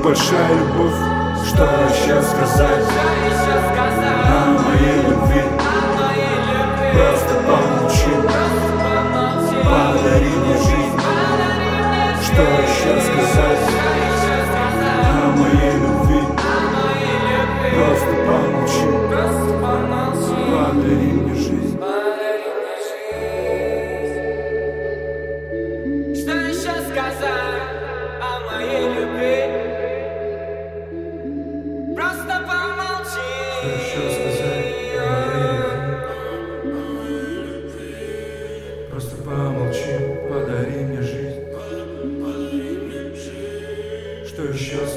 большая любовь. Что еще сказать о моей любви? Просто помолчи, подари мне жизнь. Что еще сказать о моей любви? Просто помолчи, подари мне жизнь. Что еще сказать о моей любви? Просто помолчи.